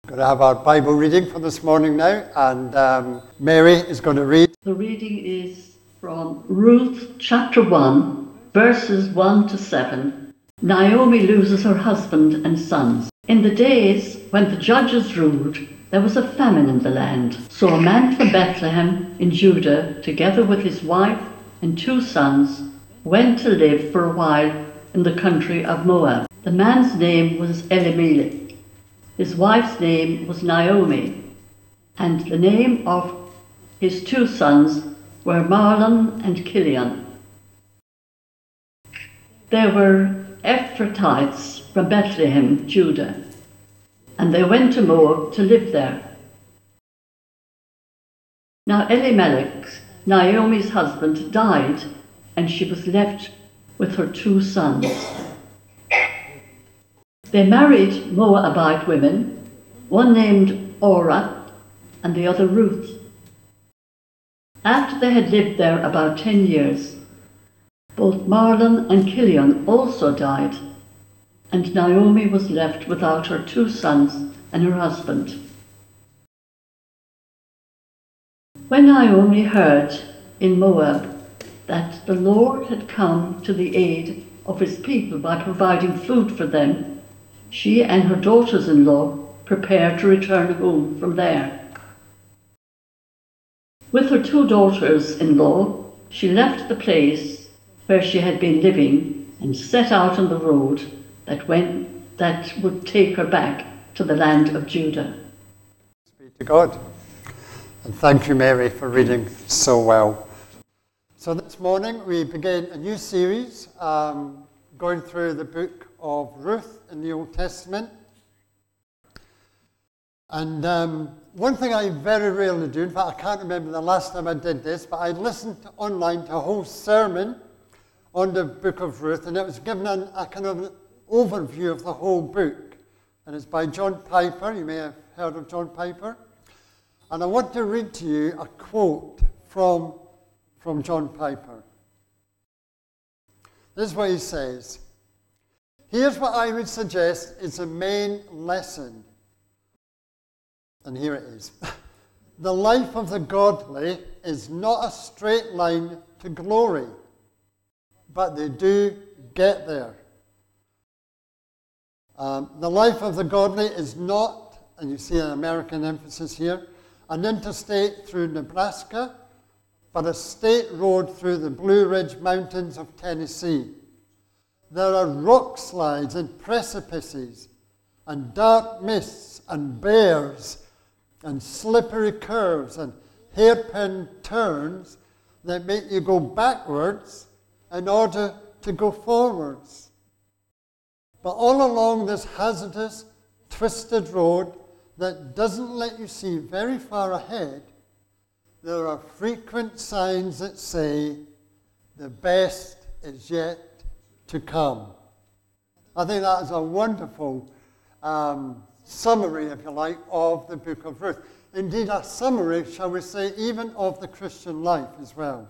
Going to have our Bible reading for this morning now, and Mary is going to read. The reading is from Ruth chapter 1, verses 1 to 7. Naomi loses her husband and sons. In the days when the judges ruled, there was a famine in the land. So a man from Bethlehem in Judah, together with his wife and 2 sons, went to live for a while in the country of Moab. The man's name was Elimelech. His wife's name was Naomi, and the name of his 2 sons were Mahlon and Chilion. They were Ephrathites from Bethlehem, Judah, and they went to Moab to live there. Now Elimelech, Naomi's husband, died, and she was left with her 2 sons. They married Moabite women, one named Orah and the other Ruth. After they had lived there about 10 years, both Mahlon and Chilion also died, and Naomi was left without her 2 sons and her husband. When Naomi heard in Moab that the Lord had come to the aid of his people by providing food for them, she and her daughters-in-law prepared to return home from there. With her 2 daughters-in-law, she left the place where she had been living and set out on the road that would take her back to the land of Judah. Thanks be to God. And thank you, Mary, for reading so well. So this morning we begin a new series going through the book of Ruth in the Old Testament. And one thing I very rarely do, in fact I can't remember the last time I did this, but I listened online to a whole sermon on the book of Ruth, and it was given a kind of overview of the whole book. And it's by John Piper. You may have heard of John Piper. And I want to read to you a quote from John Piper. This is what he says. Here's what I would suggest is the main lesson. And here it is. The life of the godly is not a straight line to glory, but they do get there. The life of the godly is not, and you see an American emphasis here, an interstate through Nebraska, but a state road through the Blue Ridge Mountains of Tennessee. There are rock slides and precipices and dark mists and bears and slippery curves and hairpin turns that make you go backwards in order to go forwards. But all along this hazardous, twisted road that doesn't let you see very far ahead, there are frequent signs that say, the best is yet to come. I think that is a wonderful summary, if you like, of the book of Ruth. Indeed, a summary, shall we say, even of the Christian life as well.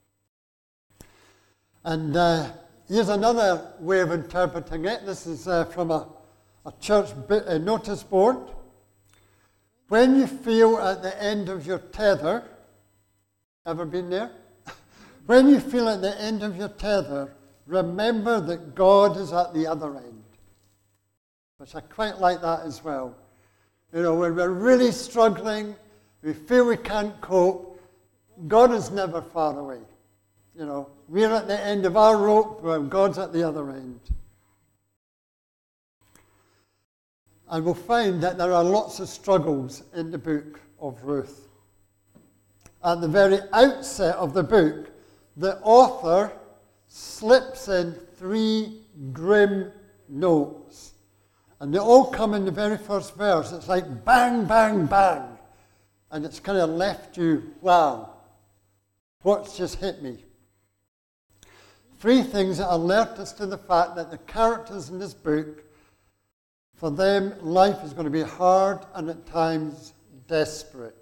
And here's another way of interpreting it. This is from a church notice board. When you feel at the end of your tether, ever been there? When you feel at the end of your tether, remember that God is at the other end. Which I quite like that as well. You know, when we're really struggling, we feel we can't cope, God is never far away. You know, we're at the end of our rope, while God's at the other end. And we'll find that there are lots of struggles in the book of Ruth. At the very outset of the book, the author slips in 3 grim notes. And they all come in the very first verse. It's like bang, bang, bang. And it's kind of left you, wow, what's just hit me? 3 things that alert us to the fact that the characters in this book, for them, life is going to be hard and at times desperate.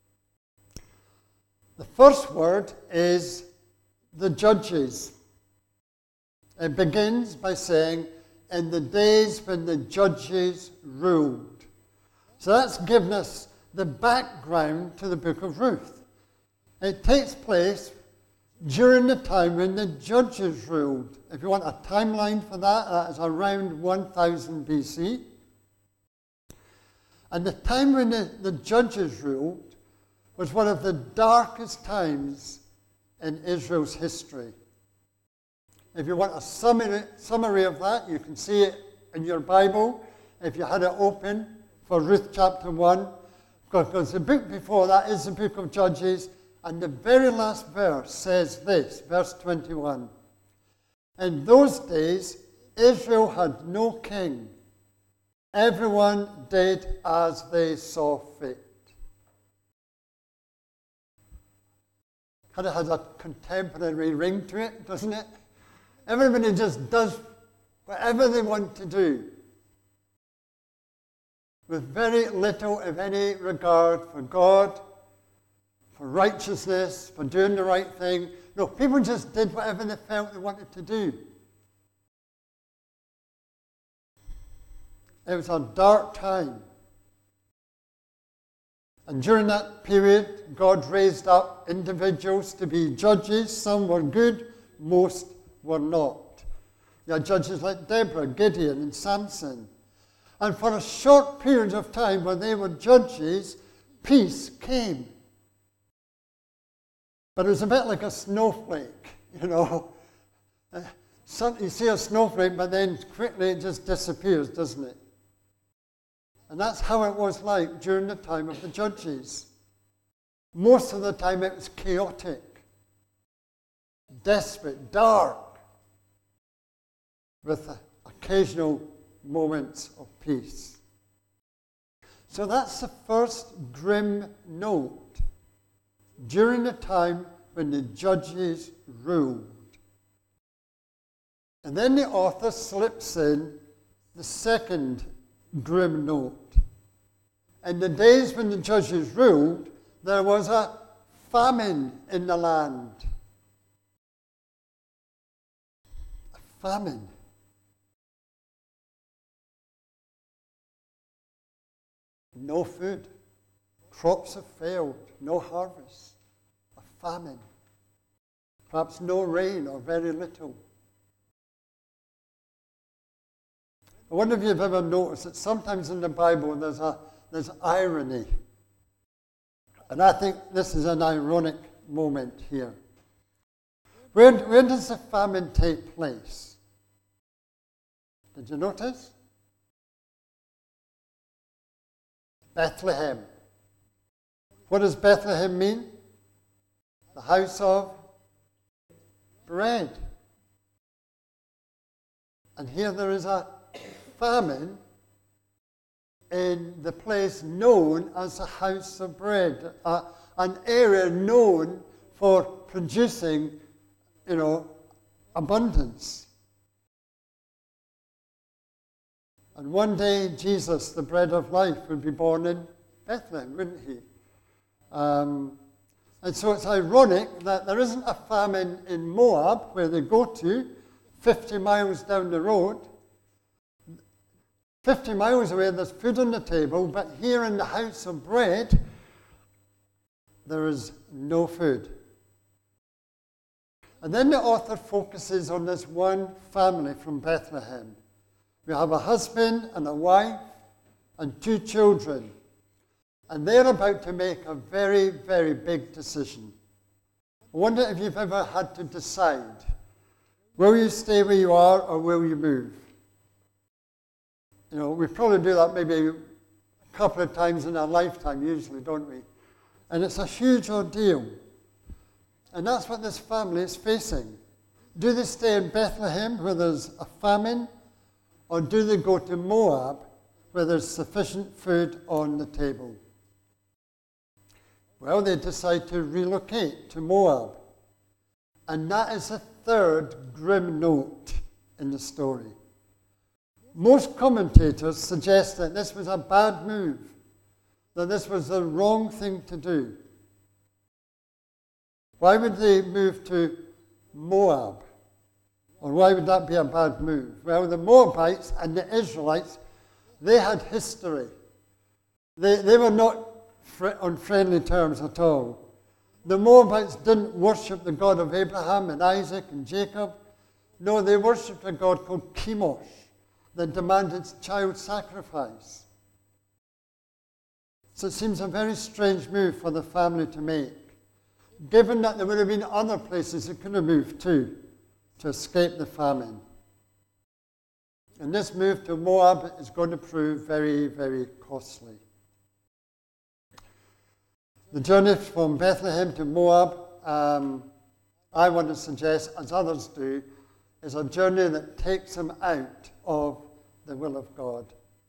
The first word is the judges. It begins by saying, in the days when the judges ruled. So that's given us the background to the book of Ruth. It takes place during the time when the judges ruled. If you want a timeline for that, that is around 1000 BC. And the time when the judges ruled was one of the darkest times in Israel's history. If you want a summary of that, you can see it in your Bible, if you had it open for Ruth chapter 1, because the book before that is the book of Judges, and the very last verse says this, verse 21. In those days, Israel had no king. Everyone did as they saw fit. Kind of has a contemporary ring to it, doesn't it? Everybody just does whatever they want to do, with very little, if any, regard for God, for righteousness, for doing the right thing. No, people just did whatever they felt they wanted to do. It was a dark time. And during that period, God raised up individuals to be judges. Some were good, most were not. You had judges like Deborah, Gideon, and Samson. And for a short period of time when they were judges, peace came. But it was a bit like a snowflake, you know. You see a snowflake, but then quickly it just disappears, doesn't it? And that's how it was like during the time of the judges. Most of the time it was chaotic, desperate, dark, with occasional moments of peace. So that's the first grim note during the time when the judges ruled. And then the author slips in the second grim note. In the days when the judges ruled, there was a famine in the land. A famine. No food. Crops have failed. No harvest. A famine. Perhaps no rain or very little. I wonder if you've ever noticed that sometimes in the Bible there's irony. And I think this is an ironic moment here. Where does the famine take place? Did you notice? Bethlehem. What does Bethlehem mean? The house of bread. And here there is a famine in the place known as the house of bread, an area known for producing, abundance. And one day Jesus, the bread of life, would be born in Bethlehem, wouldn't he? And so it's ironic that there isn't a famine in Moab, where they go to, 50 miles down the road. 50 miles away, there's food on the table, but here in the house of bread, there is no food. And then the author focuses on this one family from Bethlehem. We have a husband and a wife and 2 children. And they're about to make a very, very big decision. I wonder if you've ever had to decide, will you stay where you are or will you move? We probably do that maybe a couple of times in our lifetime, usually, don't we? And it's a huge ordeal. And that's what this family is facing. Do they stay in Bethlehem, where there's a famine, or do they go to Moab, where there's sufficient food on the table? Well, they decide to relocate to Moab. And that is the third grim note in the story. Most commentators suggest that this was a bad move, that this was the wrong thing to do. Why would they move to Moab? Or why would that be a bad move? Well, the Moabites and the Israelites, they had history. They were not on friendly terms at all. The Moabites didn't worship the God of Abraham and Isaac and Jacob. No, they worshipped a god called Chemosh that demanded child sacrifice. So it seems a very strange move for the family to make, given that there would have been other places it could have moved to escape the famine. And this move to Moab is going to prove very, very costly. The journey from Bethlehem to Moab, I want to suggest, as others do, is a journey that takes him out of the will of God.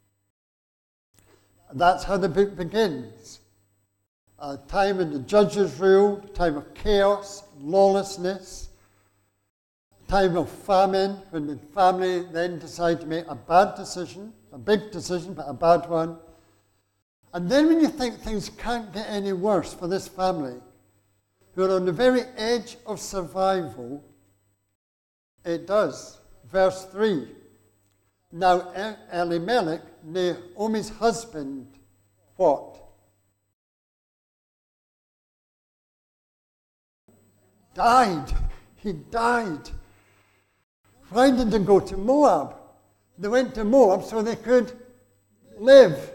And that's how the book begins. A time when the judges ruled, a time of chaos, lawlessness, a time of famine, when the family then decide to make a bad decision, a big decision, but a bad one. And then when you think things can't get any worse for this family, who are on the very edge of survival, it does. Verse 3. Now Elimelech, Naomi's husband, what? Died. He died. Why did they go to Moab? They went to Moab so they could live.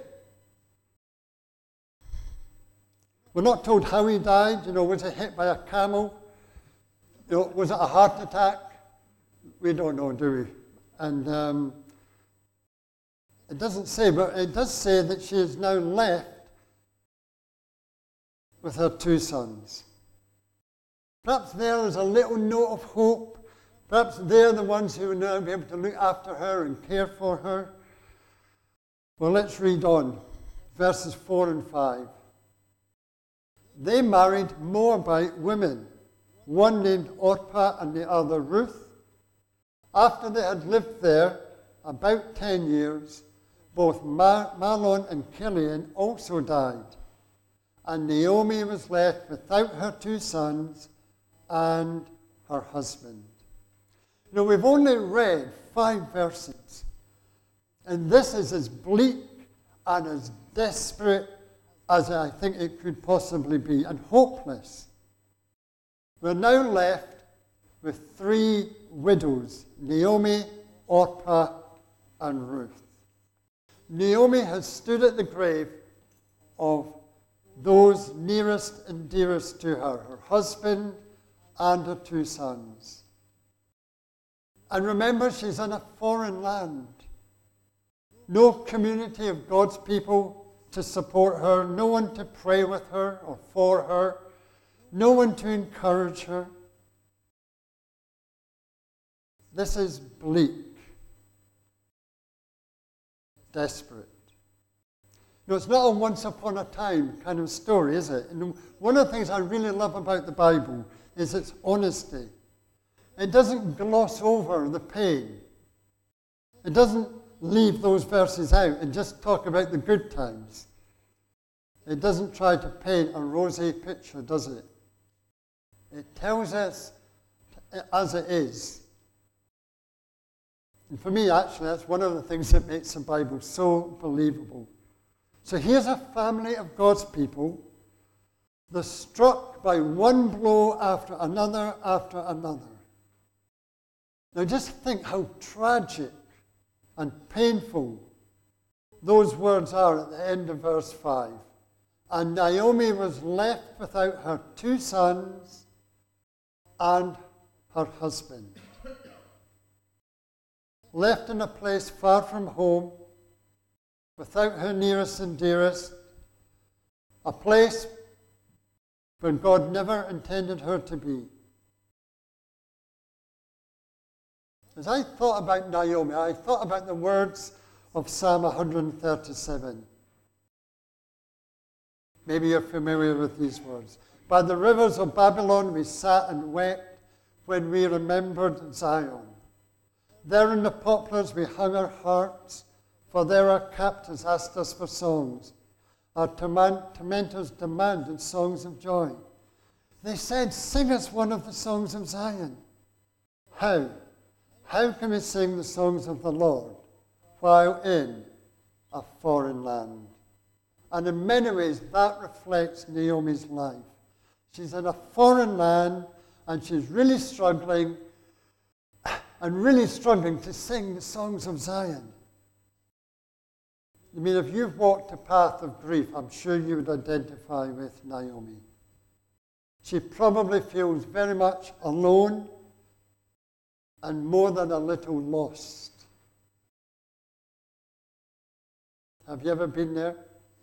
We're not told how he died. Was he hit by a camel? Was it a heart attack? We don't know, do we? And it doesn't say, but it does say that she is now left with her two sons. Perhaps there is a little note of hope. Perhaps they're the ones who will now be able to look after her and care for her. Well, let's read on. Verses 4 and 5. They married Moabite women, one named Orpah and the other Ruth. After they had lived there about 10 years, both Mahlon and Chilion also died, and Naomi was left without her two sons and her husband. We've only read 5 verses, and this is as bleak and as desperate as I think it could possibly be, and hopeless. We're now left with 3 widows, Naomi, Orpah, and Ruth. Naomi has stood at the grave of those nearest and dearest to her husband and her 2 sons. And remember, she's in a foreign land. No community of God's people to support her, no one to pray with her or for her, no one to encourage her. This is bleak, desperate. It's not a once upon a time kind of story, is it? And one of the things I really love about the Bible is its honesty. It doesn't gloss over the pain. It doesn't leave those verses out and just talk about the good times. It doesn't try to paint a rosy picture, does it? It tells us as it is. And for me, actually, that's one of the things that makes the Bible so believable. So here's a family of God's people. They're struck by one blow after another after another. Now just think how tragic and painful those words are at the end of verse 5. And Naomi was left without her 2 sons and her husband. Left in a place far from home, without her nearest and dearest, a place where God never intended her to be. As I thought about Naomi, I thought about the words of Psalm 137. Maybe you're familiar with these words. By the rivers of Babylon we sat and wept when we remembered Zion. There in the poplars we hung our hearts, for there our captors asked us for songs. Our tormentors demanded songs of joy. They said, sing us one of the songs of Zion. How? How can we sing the songs of the Lord while in a foreign land? And in many ways, that reflects Naomi's life. She's in a foreign land, and she's really struggling to sing the songs of Zion. I mean, if you've walked a path of grief, I'm sure you would identify with Naomi. She probably feels very much alone and more than a little lost. Have you ever been there?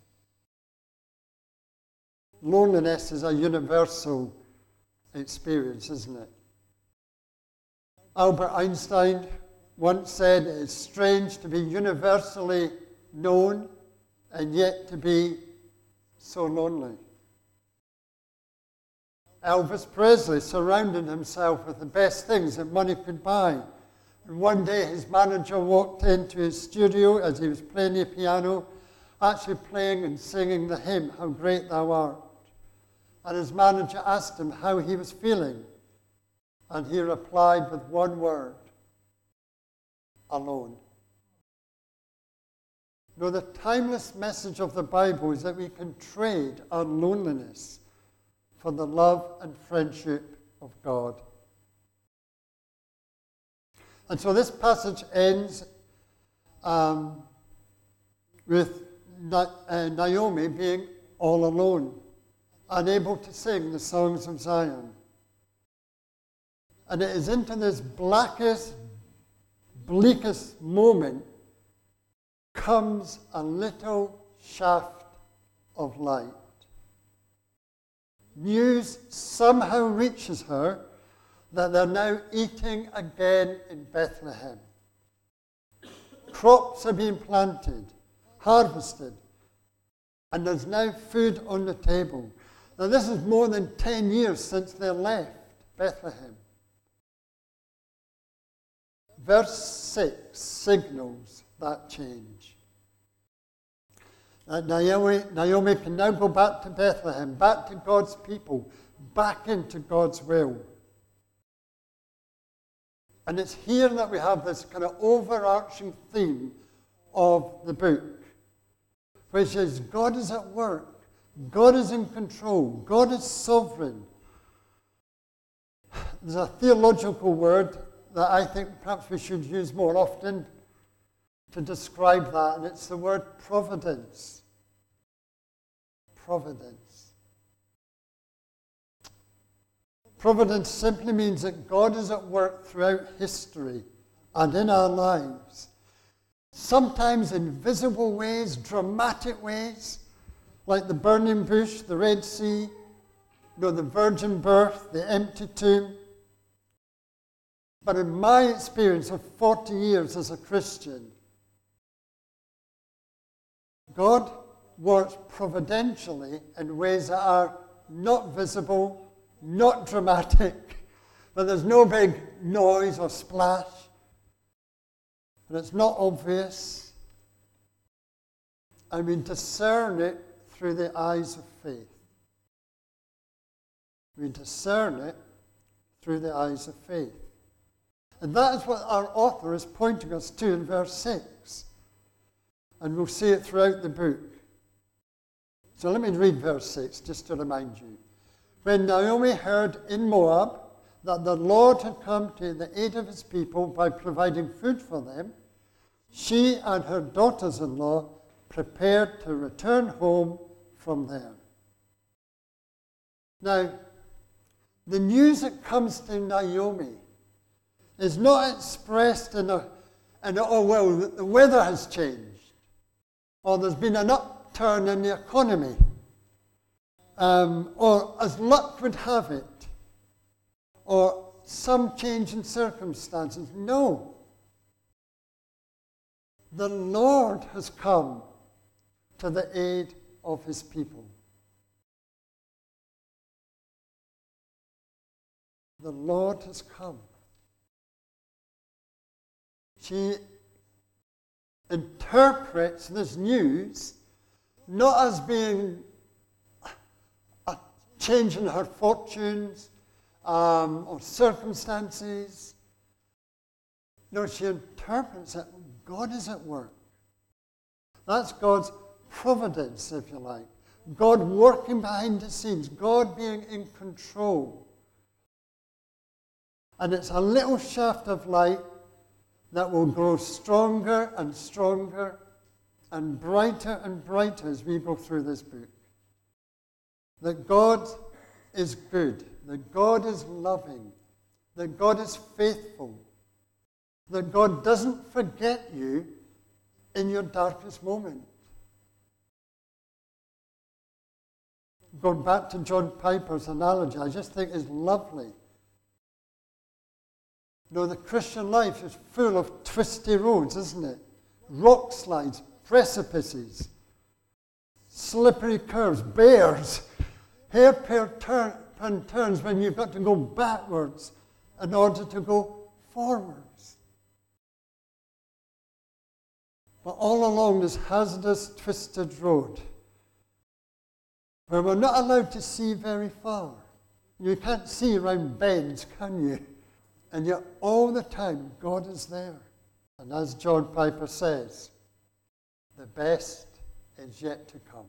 Loneliness is a universal experience, isn't it? Albert Einstein once said, it is strange to be universally known and yet to be so lonely. Elvis Presley surrounded himself with the best things that money could buy. And one day his manager walked into his studio as he was playing the piano, actually playing and singing the hymn, How Great Thou Art. And his manager asked him how he was feeling. And he replied with one word, alone. No, the timeless message of the Bible is that we can trade our loneliness for the love and friendship of God. And so this passage ends with Naomi being all alone, unable to sing the songs of Zion. And it is into this blackest, bleakest moment comes a little shaft of light. News somehow reaches her that they're now eating again in Bethlehem. Crops are being planted, harvested, and there's now food on the table. Now this is more than 10 years since they left Bethlehem. Verse 6 signals that change. Naomi can now go back to Bethlehem, back to God's people, back into God's will. And it's here that we have this kind of overarching theme of the book, which is God is at work, God is in control, God is sovereign. There's a theological word that I think perhaps we should use more often to describe that, and it's the word providence. Providence. Providence simply means that God is at work throughout history and in our lives, sometimes in visible ways, dramatic ways, like the burning bush, the Red Sea, the virgin birth, the empty tomb. But in my experience of 40 years as a Christian, God works providentially in ways that are not visible, not dramatic, but there's no big noise or splash, and it's not obvious, and we discern it through the eyes of faith. We discern it through the eyes of faith. And that is what our author is pointing us to in verse 6. And we'll see it throughout the book. So let me read verse 6 just to remind you. When Naomi heard in Moab that the Lord had come to the aid of his people by providing food for them, she and her daughters-in-law prepared to return home from there. Now, the news that comes to Naomi is not expressed in oh, well, the weather has changed, or there's been an upturn in the economy, or as luck would have it, or some change in circumstances. No. The Lord has come to the aid of his people. The Lord has come. She interprets this news not as being a change in her fortunes or circumstances. No, she interprets that God is at work. That's God's providence, if you like. God working behind the scenes, God being in control. And it's a little shaft of light that will grow stronger and stronger and brighter as we go through this book. That God is good, that God is loving, that God is faithful, that God doesn't forget you in your darkest moment. Going back to John Piper's analogy, I just think it's lovely. You know, the Christian life is full of twisty roads, isn't it? Rock slides, precipices, slippery curves, bears, hairpin turns when you've got to go backwards in order to go forwards. But all along this hazardous, twisted road, where we're not allowed to see very far. You can't see around bends, can you? And yet all the time, God is there. And as John Piper says, the best is yet to come.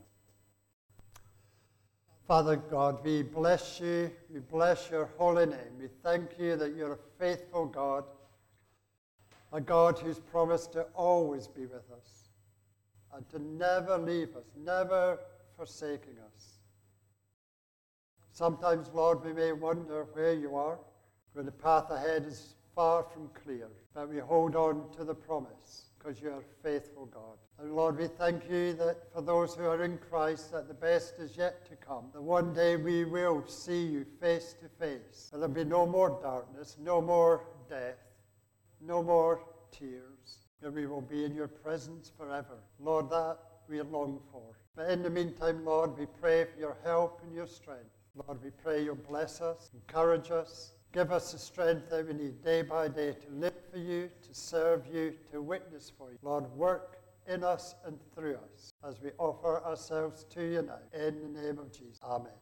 Father God, we bless you. We bless your holy name. We thank you that you're a faithful God, a God who's promised to always be with us and to never leave us, never forsaking us. Sometimes, Lord, we may wonder where you are, where the path ahead is far from clear, but we hold on to the promise because you are a faithful God. And Lord, we thank you that for those who are in Christ, that the best is yet to come, that one day we will see you face to face, and there'll be no more darkness, no more death, no more tears, that we will be in your presence forever. Lord, that we long for. But in the meantime, Lord, we pray for your help and your strength. Lord, we pray you'll bless us, encourage us, give us the strength that we need day by day to live for you, to serve you, to witness for you. Lord, work in us and through us as we offer ourselves to you now. In the name of Jesus. Amen.